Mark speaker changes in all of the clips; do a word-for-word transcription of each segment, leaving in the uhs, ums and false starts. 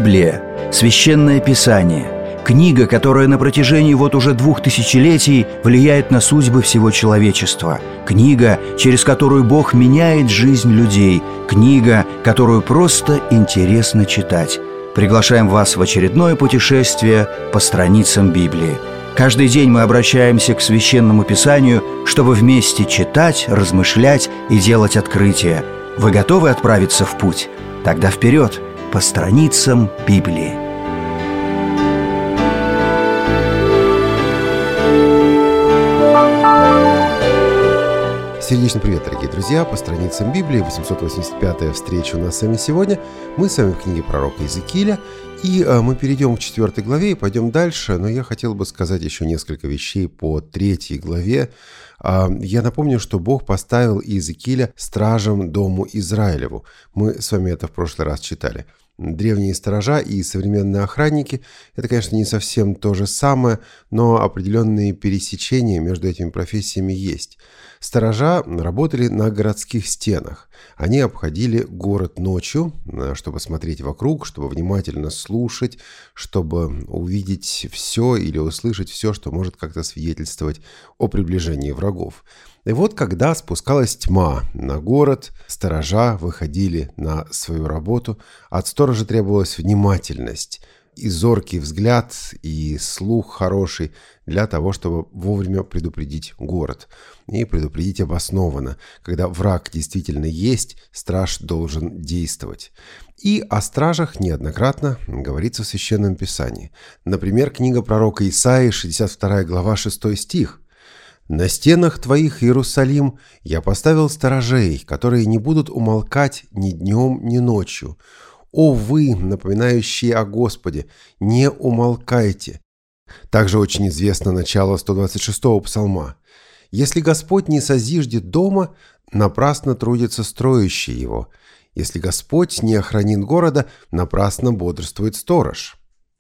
Speaker 1: Библия – священное писание, книга, которая на протяжении вот уже двух тысячелетий влияет на судьбы всего человечества, книга, через которую Бог меняет жизнь людей, книга, которую просто интересно читать. Приглашаем вас в очередное путешествие по страницам Библии. Каждый день мы обращаемся к Священному Писанию, чтобы вместе читать, размышлять и делать открытия. Вы готовы отправиться в путь? Тогда вперед, по страницам Библии.
Speaker 2: Сердечный привет, дорогие друзья! По страницам Библии, восемьсот восемьдесят пятая встреча у нас с вами сегодня. Мы с вами в книге пророка Иезекииля, и э, мы перейдем к четвертой главе и пойдем дальше, но я хотел бы сказать еще несколько вещей по третьей главе. Э, я напомню, что Бог поставил Иезекииля стражем дому Израилеву. Мы с вами это в прошлый раз читали. Древние сторожа и современные охранники – это, конечно, не совсем то же самое, но определенные пересечения между этими профессиями есть. Сторожа работали на городских стенах. Они обходили город ночью, чтобы смотреть вокруг, чтобы внимательно слушать, чтобы увидеть все или услышать все, что может как-то свидетельствовать о приближении врагов. И вот когда спускалась тьма на город, сторожа выходили на свою работу. От сторожа требовалась внимательность, и зоркий взгляд, и слух хороший для того, чтобы вовремя предупредить город. И предупредить обоснованно. Когда враг действительно есть, страж должен действовать. И о стражах неоднократно говорится в Священном Писании. Например, книга пророка Исаии, шестьдесят вторая глава, шестой стих. «На стенах твоих, Иерусалим, я поставил сторожей, которые не будут умолкать ни днем, ни ночью. О вы, напоминающие о Господе, не умолкайте». Также очень известно начало сто двадцать шестого псалма. «Если Господь не созиждет дома, напрасно трудится строящий его. Если Господь не охранит города, напрасно бодрствует сторож».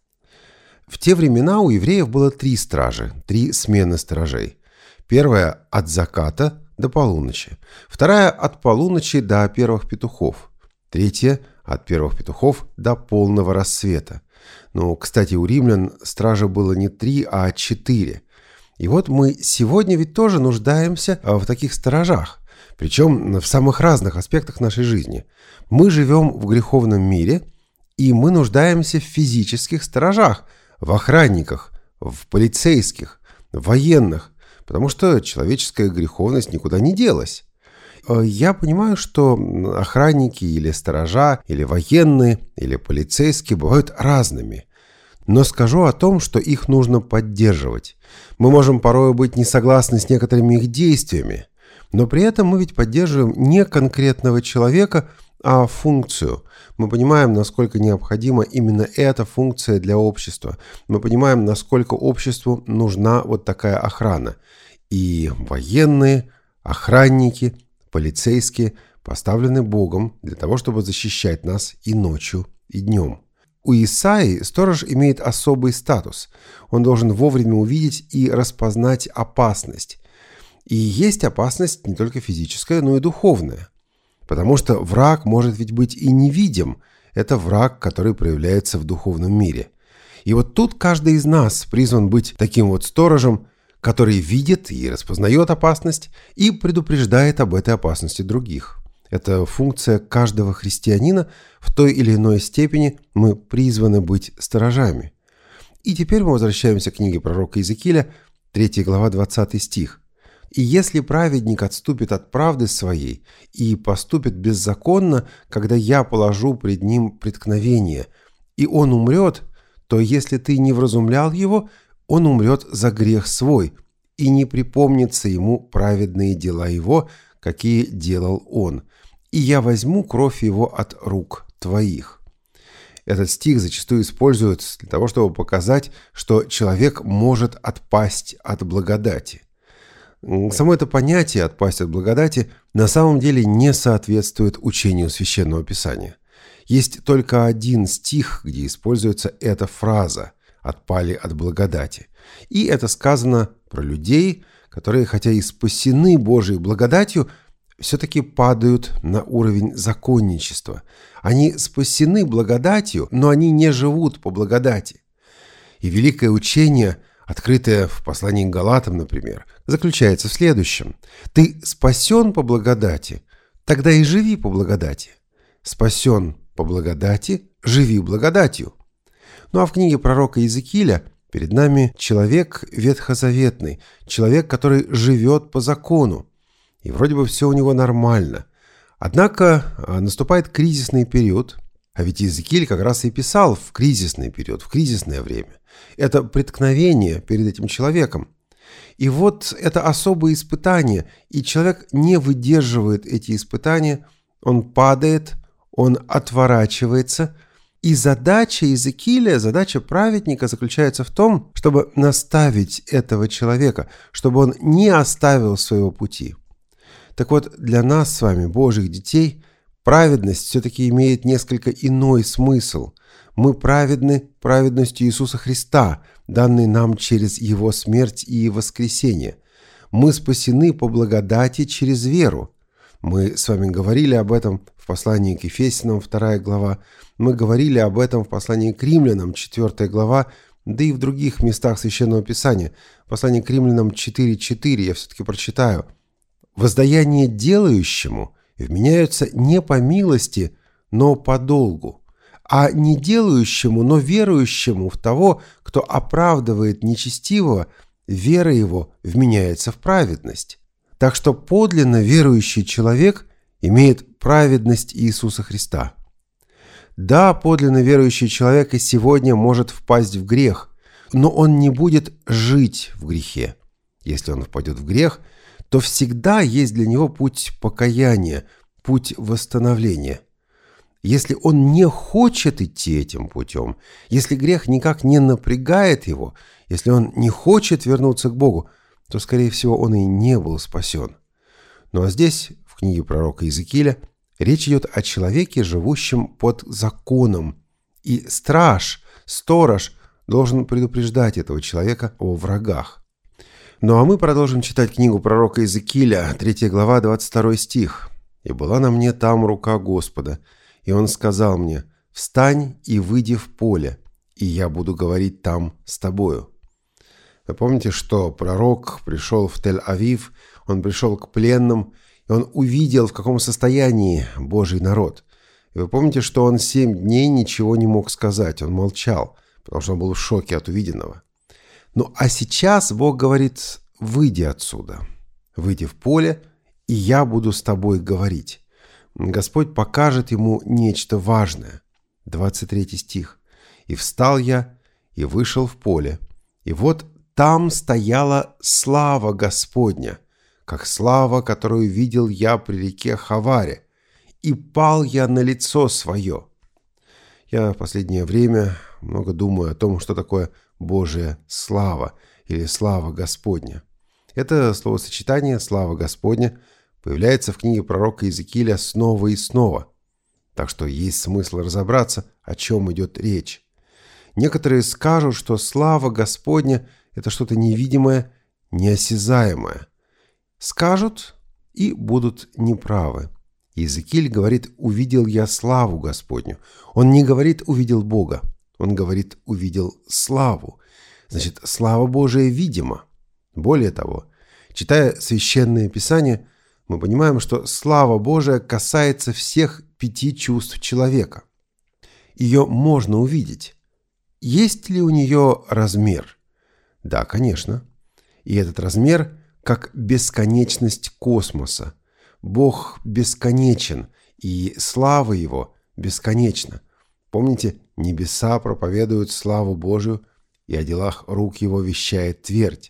Speaker 2: В те времена у евреев было три стражи, три смены сторожей. Первая – от заката до полуночи. Вторая – от полуночи до первых петухов. Третья – от первых петухов до полного рассвета. Ну, кстати, у римлян стража было не три, а четыре. И вот мы сегодня ведь тоже нуждаемся в таких сторожах. Причем в самых разных аспектах нашей жизни. Мы живем в греховном мире, и мы нуждаемся в физических сторожах, в охранниках, в полицейских, в военных. Потому что человеческая греховность никуда не делась. Я понимаю, что охранники или сторожа, или военные, или полицейские бывают разными. Но скажу о том, что их нужно поддерживать. Мы можем порой быть не согласны с некоторыми их действиями, но при этом мы ведь поддерживаем не конкретного человека, а функцию. Мы понимаем, насколько необходима именно эта функция для общества. Мы понимаем, насколько обществу нужна вот такая охрана. И военные, охранники, полицейские поставлены Богом для того, чтобы защищать нас и ночью, и днем. У Исаии сторож имеет особый статус. Он должен вовремя увидеть и распознать опасность. И есть опасность не только физическая, но и духовная. Потому что враг может ведь быть и невидим. Это враг, который проявляется в духовном мире. И вот тут каждый из нас призван быть таким вот сторожем, который видит и распознает опасность и предупреждает об этой опасности других. Это функция каждого христианина. В той или иной степени мы призваны быть сторожами. И теперь мы возвращаемся к книге пророка Иезекииля, третья глава, двадцатый стих. «И если праведник отступит от правды своей и поступит беззаконно, когда я положу пред ним преткновение, и он умрет, то если ты не вразумлял его, он умрет за грех свой, и не припомнится ему праведные дела его, какие делал он, и я возьму кровь его от рук твоих». Этот стих зачастую используют для того, чтобы показать, что человек может отпасть от благодати. Само это понятие «отпасть от благодати» на самом деле не соответствует учению Священного Писания. Есть только один стих, где используется эта фраза «отпали от благодати». И это сказано про людей, которые, хотя и спасены Божьей благодатью, все-таки падают на уровень законничества. Они спасены благодатью, но они не живут по благодати. И великое учение, открытое в послании к Галатам, например, заключается в следующем. Ты спасен по благодати, тогда и живи по благодати. Спасен по благодати, живи благодатью. Ну а в книге пророка Иезекииля перед нами человек ветхозаветный, человек, который живет по закону. И вроде бы все у него нормально. Однако наступает кризисный период, а ведь Иезекииль как раз и писал в кризисный период, в кризисное время. Это преткновение перед этим человеком. И вот это особое испытание, и человек не выдерживает эти испытания, он падает, он отворачивается. И задача Иезекииля, задача праведника заключается в том, чтобы наставить этого человека, чтобы он не оставил своего пути. Так вот, для нас с вами, Божьих детей, праведность все-таки имеет несколько иной смысл. Мы праведны праведностью Иисуса Христа, данной нам через Его смерть и воскресение. Мы спасены по благодати через веру. Мы с вами говорили об этом в послании к Ефесянам, вторая глава. Мы говорили об этом в послании к Римлянам, четвёртая глава, да и в других местах Священного Писания. Послание к Римлянам четыре четыре я все-таки прочитаю. «Воздаяние делающему вменяются не по милости, но по долгу, а не делающему, но верующему в того, кто оправдывает нечестивого, вера его вменяется в праведность. Так что подлинно верующий человек имеет праведность Иисуса Христа». Да, подлинно верующий человек и сегодня может впасть в грех, но он не будет жить в грехе. Если он впадет в грех, то всегда есть для него путь покаяния, путь восстановления. Если он не хочет идти этим путем, если грех никак не напрягает его, если он не хочет вернуться к Богу, то, скорее всего, он и не был спасен. Ну а здесь, в книге пророка Иезекииля, речь идет о человеке, живущем под законом. И страж, сторож должен предупреждать этого человека о врагах. Ну а мы продолжим читать книгу пророка Иезекииля, третья глава, двадцать второй стих. «И была на мне там рука Господа, и Он сказал мне: встань и выйди в поле, и я буду говорить там с тобою». Вы помните, что пророк пришел в Тель-Авив, он пришел к пленным, и он увидел, в каком состоянии Божий народ. И вы помните, что он семь дней ничего не мог сказать, он молчал, потому что он был в шоке от увиденного. Ну а сейчас Бог говорит: выйди отсюда, выйди в поле, и я буду с тобой говорить. Господь покажет ему нечто важное. двадцать третий стих. «И встал я, и вышел в поле, и вот там стояла слава Господня, как слава, которую видел я при реке Хаваре, и пал я на лицо свое». Я в последнее время много думаю о том, что такое Божия слава или слава Господня. Это словосочетание «слава Господня» появляется в книге пророка Иезекииля снова и снова. Так что есть смысл разобраться, о чем идет речь. Некоторые скажут, что слава Господня – это что-то невидимое, неосязаемое. Скажут и будут неправы. Иезекииль говорит: «увидел я славу Господню». Он не говорит «увидел Бога», он говорит «увидел славу». Значит, слава Божия видима. Более того, читая Священное Писание, мы понимаем, что слава Божия касается всех пяти чувств человека. Ее можно увидеть. Есть ли у нее размер? Да, конечно. И этот размер как бесконечность космоса. Бог бесконечен, и слава Его бесконечна. Помните, небеса проповедуют славу Божию, и о делах рук Его вещает твердь.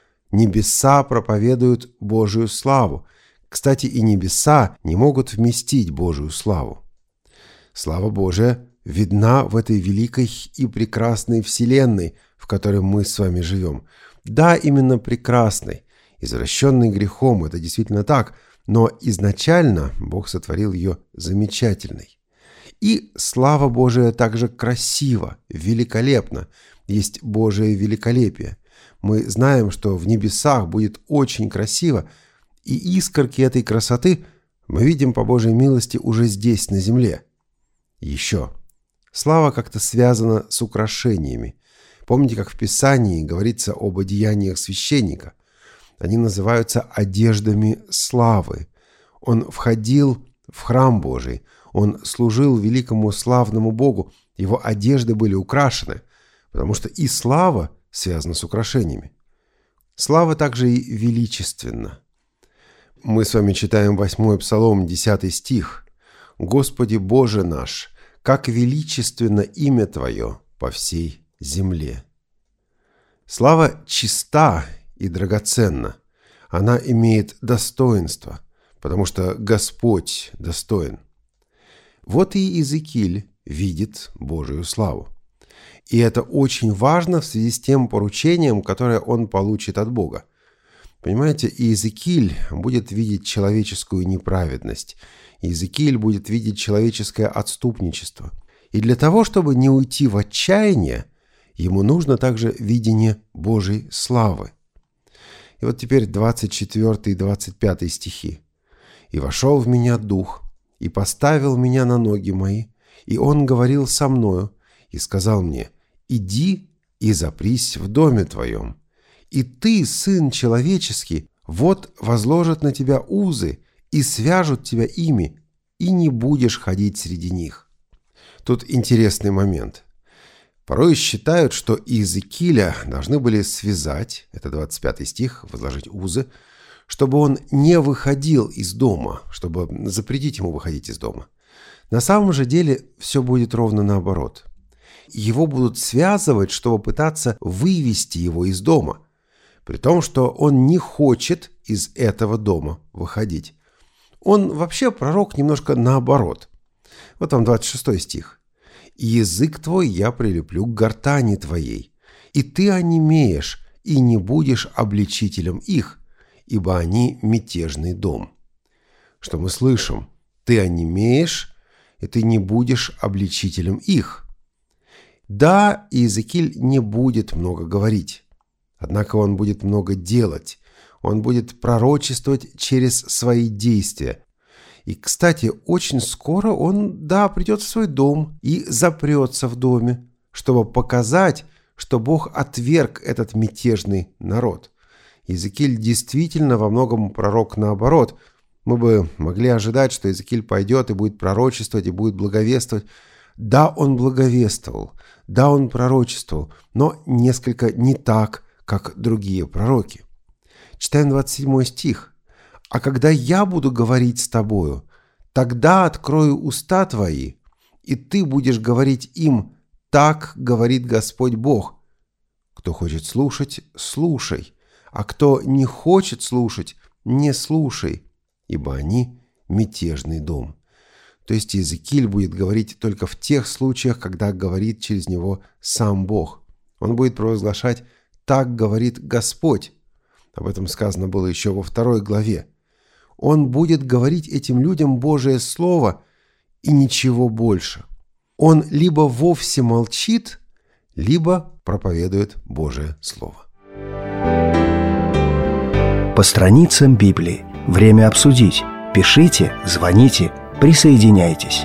Speaker 2: Небеса проповедуют Божию славу. Кстати, и небеса не могут вместить Божию славу. Слава Божия видна в этой великой и прекрасной вселенной, в которой мы с вами живем. Да, именно прекрасной, извращенной грехом, это действительно так, но изначально Бог сотворил ее замечательной. И слава Божия также красива, великолепна, есть Божие великолепие. Мы знаем, что в небесах будет очень красиво, И искорки этой красоты мы видим по Божьей милости уже здесь, на земле. Еще. Слава как-то связана с украшениями. Помните, как в Писании говорится об одеяниях священника? Они называются одеждами славы. Он входил в храм Божий, он служил великому славному Богу, его одежды были украшены, потому что и слава связана с украшениями. Слава также и величественна. Мы с вами читаем восьмой Псалом, десятый стих. «Господи Боже наш, как величественно имя Твое по всей земле». Слава чиста и драгоценна. Она имеет достоинство, потому что Господь достоин. Вот и Иезекииль видит Божию славу. И это очень важно в связи с тем поручением, которое он получит от Бога. Понимаете, Иезекииль будет видеть человеческую неправедность. Иезекииль будет видеть человеческое отступничество. И для того, чтобы не уйти в отчаяние, ему нужно также видение Божьей славы. И вот теперь двадцать четвёртый и двадцать пятый стихи. «И вошел в меня дух, и поставил меня на ноги мои, и он говорил со мною, и сказал мне: иди и запрись в доме твоем. И ты, сын человеческий, вот возложат на тебя узы, и свяжут тебя ими, и не будешь ходить среди них». Тут интересный момент. Порой считают, что Иезекииля должны были связать, это двадцать пятый стих, возложить узы, чтобы он не выходил из дома, чтобы запретить ему выходить из дома. На самом же деле все будет ровно наоборот. Его будут связывать, чтобы пытаться вывести его из дома, при том, что он не хочет из этого дома выходить. Он вообще пророк немножко наоборот. Вот там двадцать шестой стих. «И язык твой я прилеплю к гортани твоей, и ты онемеешь, и не будешь обличителем их, ибо они мятежный дом». Что мы слышим? Ты онемеешь, и ты не будешь обличителем их. Да, Иезекииль не будет много говорить, однако он будет много делать, он будет пророчествовать через свои действия. И, кстати, очень скоро он, да, придет в свой дом и запрется в доме, чтобы показать, что Бог отверг этот мятежный народ. Иезекииль действительно во многом пророк наоборот. Мы бы могли ожидать, что Иезекииль пойдет и будет пророчествовать, и будет благовествовать. Да, он благовествовал, да, он пророчествовал, но несколько не так, как другие пророки. Читаем двадцать седьмой стих. «А когда я буду говорить с тобою, тогда открою уста твои, и ты будешь говорить им: так говорит Господь Бог. Кто хочет слушать, слушай, а кто не хочет слушать, не слушай, ибо они мятежный дом». То есть Иезекииль будет говорить только в тех случаях, когда говорит через него сам Бог. Он будет провозглашать: так говорит Господь. Об этом сказано было еще во второй главе. Он будет говорить этим людям Божие Слово и ничего больше. Он либо вовсе молчит, либо проповедует Божие Слово.
Speaker 1: По страницам Библии. Время обсудить. Пишите, звоните, присоединяйтесь.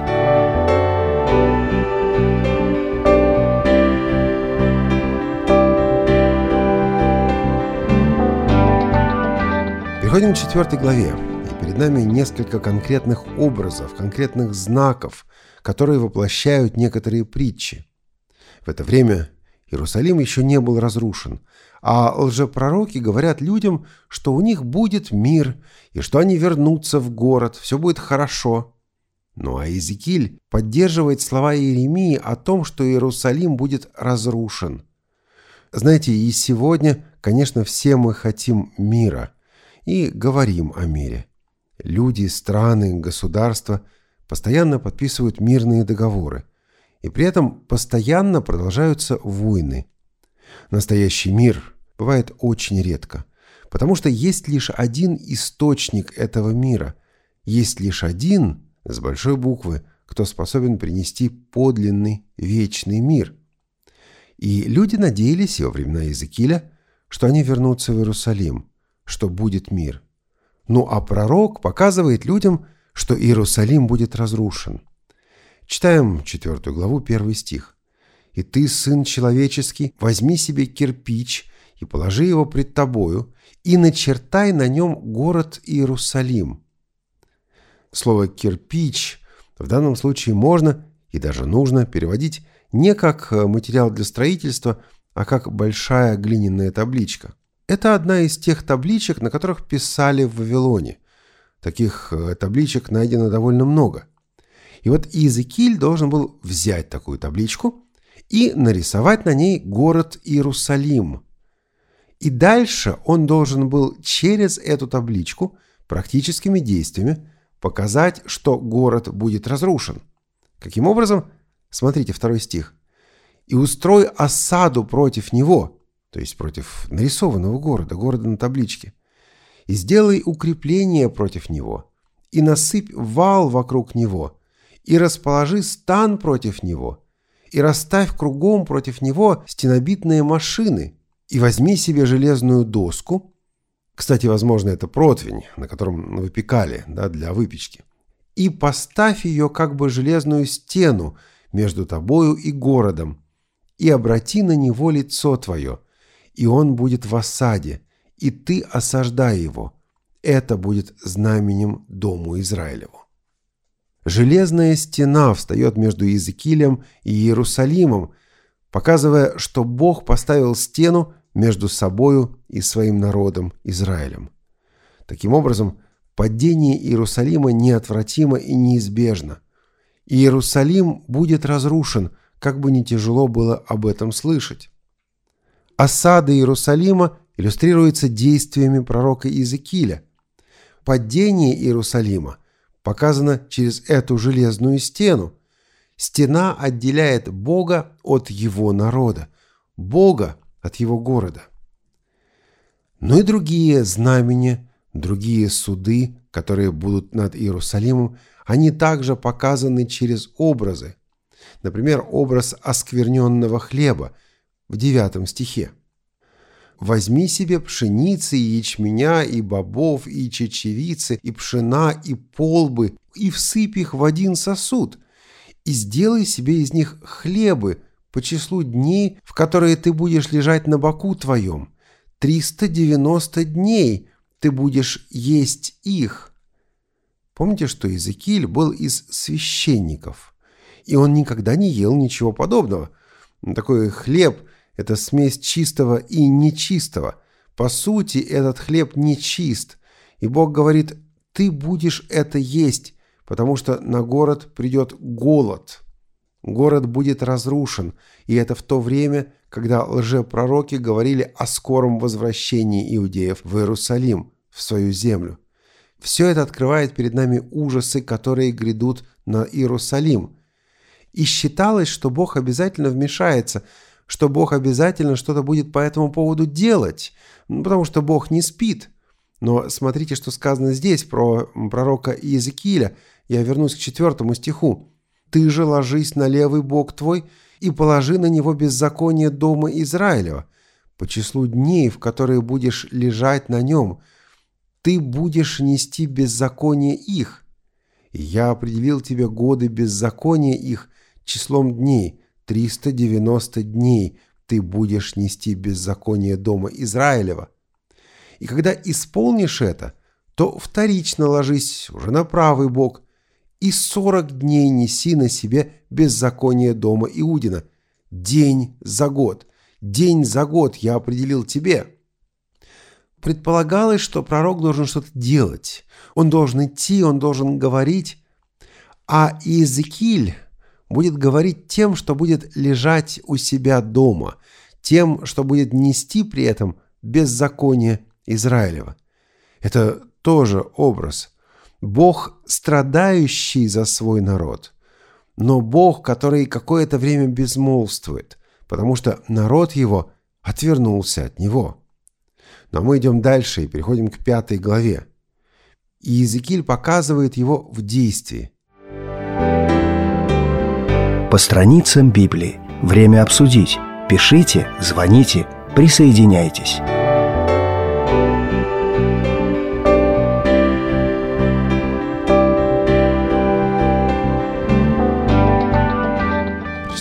Speaker 2: Переходим к четвертой главе. Перед нами несколько конкретных образов, конкретных знаков, которые воплощают некоторые притчи. В это время Иерусалим еще не был разрушен, а лжепророки говорят людям, что у них будет мир, и что они вернутся в город, все будет хорошо. Ну а Иезекииль поддерживает слова Иеремии о том, что Иерусалим будет разрушен. Знаете, и сегодня, конечно, все мы хотим мира и говорим о мире. Люди, страны, государства постоянно подписывают мирные договоры, и при этом постоянно продолжаются войны. Настоящий мир бывает очень редко, потому что есть лишь один источник этого мира, есть лишь один, с большой буквы, кто способен принести подлинный вечный мир. И люди надеялись во времена Иезекииля, что они вернутся в Иерусалим, что будет мир. Ну а пророк показывает людям, что Иерусалим будет разрушен. Читаем четвёртую главу, первый стих. «И ты, сын человеческий, возьми себе кирпич и положи его пред тобою, и начертай на нем город Иерусалим». Слово «кирпич» в данном случае можно и даже нужно переводить не как материал для строительства, а как большая глиняная табличка. Это одна из тех табличек, на которых писали в Вавилоне. Таких табличек найдено довольно много. И вот Иезекииль должен был взять такую табличку и нарисовать на ней город Иерусалим. И дальше он должен был через эту табличку практическими действиями показать, что город будет разрушен. Каким образом? Смотрите, второй стих. «И устрой осаду против него», то есть против нарисованного города, города на табличке, «и сделай укрепление против него, и насыпь вал вокруг него, и расположи стан против него, и расставь кругом против него стенобитные машины, и возьми себе железную доску». Кстати, возможно, это противень, на котором выпекали, да, для выпечки. «И поставь ее как бы железную стену между тобою и городом, и обрати на него лицо твое, и он будет в осаде, и ты осаждай его. Это будет знаменем дому Израилеву». Железная стена встает между Иезекиилем и Иерусалимом, показывая, что Бог поставил стену между собою и своим народом Израилем. Таким образом, падение Иерусалима неотвратимо и неизбежно. Иерусалим будет разрушен, как бы ни тяжело было об этом слышать. Осада Иерусалима иллюстрируется действиями пророка Иезекииля. Падение Иерусалима показано через эту железную стену. Стена отделяет Бога от его народа, Бога от его города. Но и другие знамения, другие суды, которые будут над Иерусалимом, они также показаны через образы. Например, образ оскверненного хлеба в девятом стихе. «Возьми себе пшеницы, и ячменя, и бобов, и чечевицы, и пшена, и полбы, и всыпь их в один сосуд, и сделай себе из них хлебы по числу дней, в которые ты будешь лежать на боку твоем. Триста девяносто дней ты будешь есть их». Помните, что Иезекииль был из священников, и он никогда не ел ничего подобного. Такой хлеб – это смесь чистого и нечистого. По сути, этот хлеб нечист, и Бог говорит: ты будешь это есть, потому что на город придет голод. Город будет разрушен, и это в то время, когда лжепророки говорили о скором возвращении иудеев в Иерусалим, в свою землю. Все это открывает перед нами ужасы, которые грядут на Иерусалим. И считалось, что Бог обязательно вмешается, что Бог обязательно что-то будет по этому поводу делать, потому что Бог не спит. Но смотрите, что сказано здесь про пророка Иезекииля. Я вернусь к четвертому стиху. «Ты же ложись на левый бок твой и положи на него беззаконие дома Израилева, по числу дней, в которые будешь лежать на нем. Ты будешь нести беззаконие их. И я определил тебе годы беззакония их числом дней. Триста девяносто дней ты будешь нести беззаконие дома Израилева. И когда исполнишь это, то вторично ложись уже на правый бок, и сорок дней неси на себе беззаконие дома Иудина. День за год. День за год я определил тебе». Предполагалось, что пророк должен что-то делать. Он должен идти, он должен говорить. А Иезекииль будет говорить тем, что будет лежать у себя дома, тем, что будет нести при этом беззаконие Израилева. Это тоже образ. Бог, страдающий за свой народ, но Бог, который какое-то время безмолвствует, потому что народ его отвернулся от него. Но мы идем дальше и переходим к пятой главе. И Иезекииль показывает его в действии.
Speaker 1: По страницам Библии. Время обсудить. Пишите, звоните, присоединяйтесь.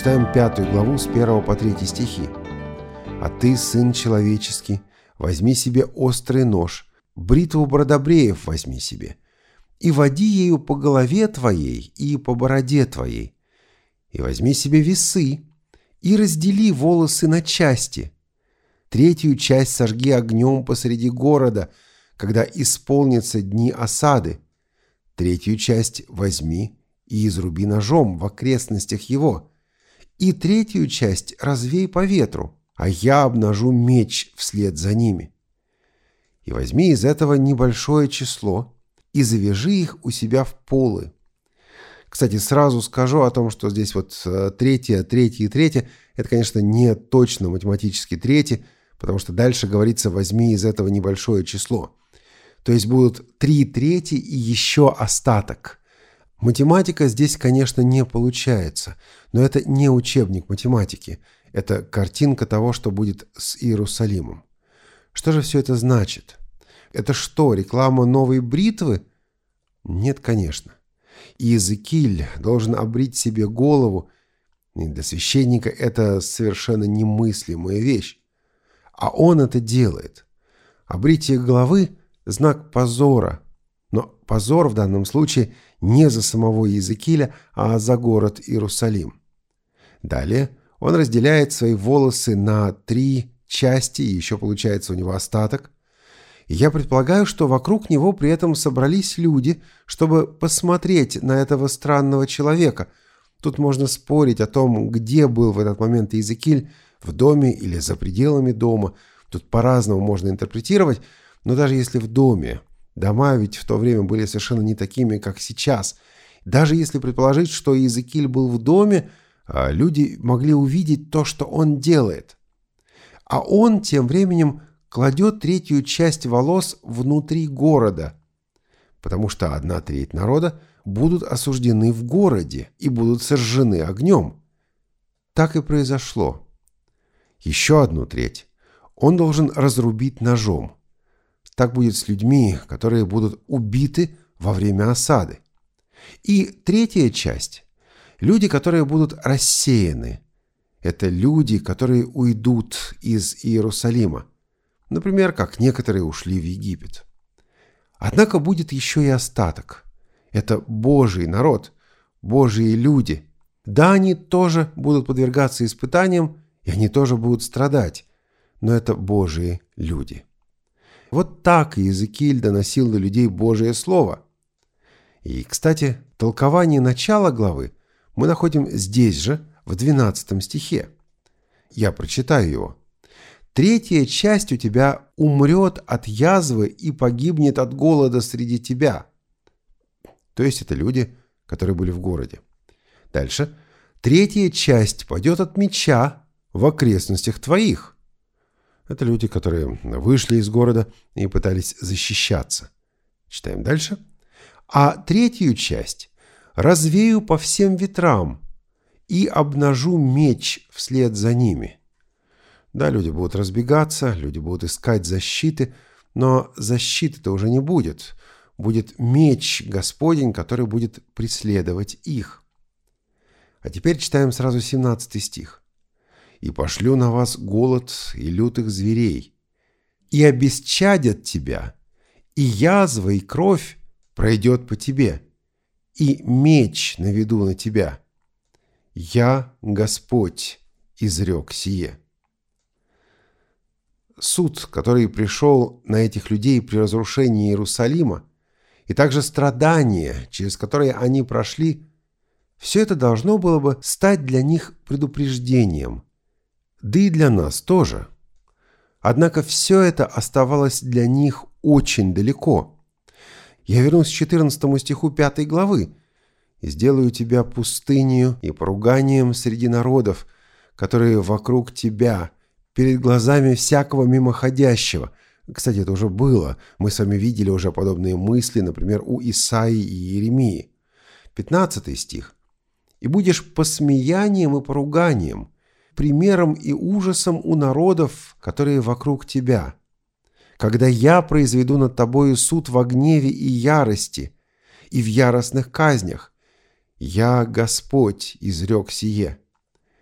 Speaker 2: Читаем пятую главу с первого по третий стихи. «А ты, сын человеческий, возьми себе острый нож, бритву бродобреев возьми себе, и води ею по голове твоей и по бороде твоей, и возьми себе весы, и раздели волосы на части. Третью часть сожги огнем посреди города, когда исполнятся дни осады. Третью часть возьми и изруби ножом в окрестностях его, и третью часть развей по ветру, а я обнажу меч вслед за ними. И возьми из этого небольшое число и завяжи их у себя в полы». Кстати, сразу скажу о том, что здесь вот третье, третье и третье, это, конечно, не точно математически третье, потому что дальше говорится «возьми из этого небольшое число». То есть будут три трети и еще остаток. Математика здесь, конечно, не получается, но это не учебник математики. Это картинка того, что будет с Иерусалимом. Что же все это значит? Это что, реклама новой бритвы? Нет, конечно. Иезекииль должен обрить себе голову, и для священника это совершенно немыслимая вещь. А он это делает. Обритие головы – знак позора, но позор в данном случае не за самого Иезекииля, а за город Иерусалим. Далее он разделяет свои волосы на три части, и еще получается у него остаток. И я предполагаю, что вокруг него при этом собрались люди, чтобы посмотреть на этого странного человека. Тут можно спорить о том, где был в этот момент Иезекииль, в доме или за пределами дома. Тут по-разному можно интерпретировать, но даже если в доме, дома ведь в то время были совершенно не такими, как сейчас. Даже если предположить, что Иезекииль был в доме, люди могли увидеть то, что он делает. А он тем временем кладет третью часть волос внутри города, потому что одна треть народа будут осуждены в городе и будут сожжены огнем. Так и произошло. Еще одну треть он должен разрубить ножом. Так будет с людьми, которые будут убиты во время осады. И третья часть – люди, которые будут рассеяны. Это люди, которые уйдут из Иерусалима. Например, как некоторые ушли в Египет. Однако будет еще и остаток. Это Божий народ, Божьи люди. Да, они тоже будут подвергаться испытаниям, и они тоже будут страдать. Но это Божьи люди. Вот так Иезекииль доносил до людей Божие Слово. И, кстати, толкование начала главы мы находим здесь же, в двенадцатом стихе. Я прочитаю его. «Третья часть у тебя умрет от язвы и погибнет от голода среди тебя». То есть это люди, которые были в городе. Дальше. «Третья часть пойдет от меча в окрестностях твоих». Это люди, которые вышли из города и пытались защищаться. Читаем дальше. «А третью часть развею по всем ветрам и обнажу меч вслед за ними». Да, люди будут разбегаться, люди будут искать защиты, но защиты-то уже не будет. Будет меч Господень, который будет преследовать их. А теперь читаем сразу семнадцатый стих. «И пошлю на вас голод и лютых зверей, и обесчадят тебя, и язва и кровь пройдет по тебе, и меч наведу на тебя. Я, Господь, изрек сие». Суд, который пришел на этих людей при разрушении Иерусалима, и также страдания, через которые они прошли, все это должно было бы стать для них предупреждением. Да и для нас тоже. Однако все это оставалось для них очень далеко. Я вернусь к четырнадцатому стиху пятой главы. «И сделаю тебя пустынью и поруганием среди народов, которые вокруг тебя, перед глазами всякого мимоходящего». Кстати, это уже было. Мы с вами видели уже подобные мысли, например, у Исаии и Иеремии. пятнадцатый стих. «И будешь посмеянием и поруганием, примером и ужасом у народов, которые вокруг тебя. Когда я произведу над тобою суд во гневе и ярости, и в яростных казнях, я, Господь, изрек сие.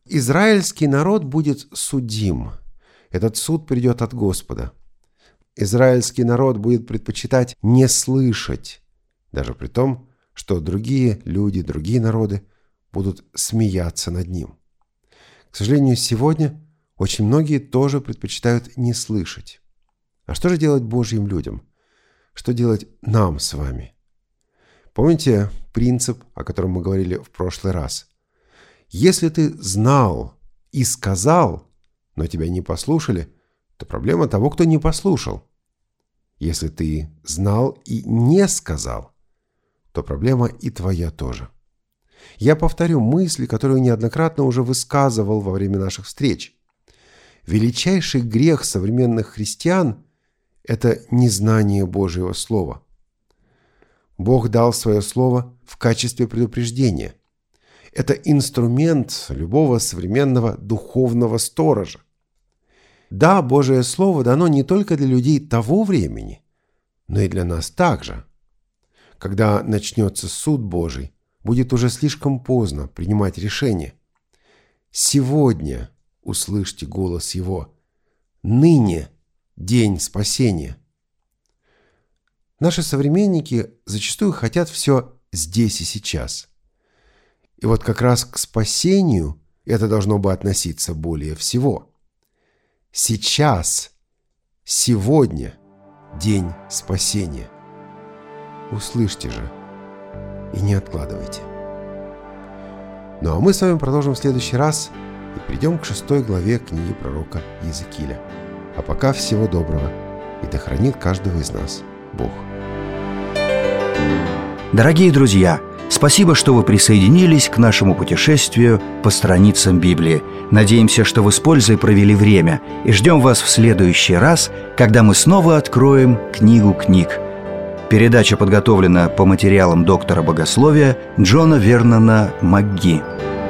Speaker 2: Израильский народ будет судим. Этот суд придет от Господа. Израильский народ будет предпочитать не слышать, даже при том, что другие люди, другие народы будут смеяться над ним. К сожалению, сегодня очень многие тоже предпочитают не слышать. А что же делать Божьим людям? Что делать нам с вами? Помните принцип, о котором мы говорили в прошлый раз? Если ты знал и сказал, но тебя не послушали, то проблема того, кто не послушал. Если ты знал и не сказал, то проблема и твоя тоже. Я повторю мысли, которые неоднократно уже высказывал во время наших встреч. Величайший грех современных христиан – это незнание Божьего Слова. Бог дал свое Слово в качестве предупреждения. Это инструмент любого современного духовного сторожа. Да, Божие Слово дано не только для людей того времени, но и для нас также. Когда начнется суд Божий, будет уже слишком поздно принимать решение. Сегодня услышьте голос Его. Ныне день спасения. Наши современники зачастую хотят все здесь и сейчас. И вот как раз к спасению это должно бы относиться более всего. Сейчас, сегодня день спасения. Услышьте же и не откладывайте. Ну а мы с вами продолжим в следующий раз и придем к шестой главе книги пророка Иезекииля. А пока всего доброго, и да хранит каждого из нас Бог.
Speaker 1: Дорогие друзья, спасибо, что вы присоединились к нашему путешествию по страницам Библии. Надеемся, что вы с пользой провели время, и ждем вас в следующий раз, когда мы снова откроем книгу книг. Передача подготовлена по материалам доктора богословия Джона Вернона МакГи.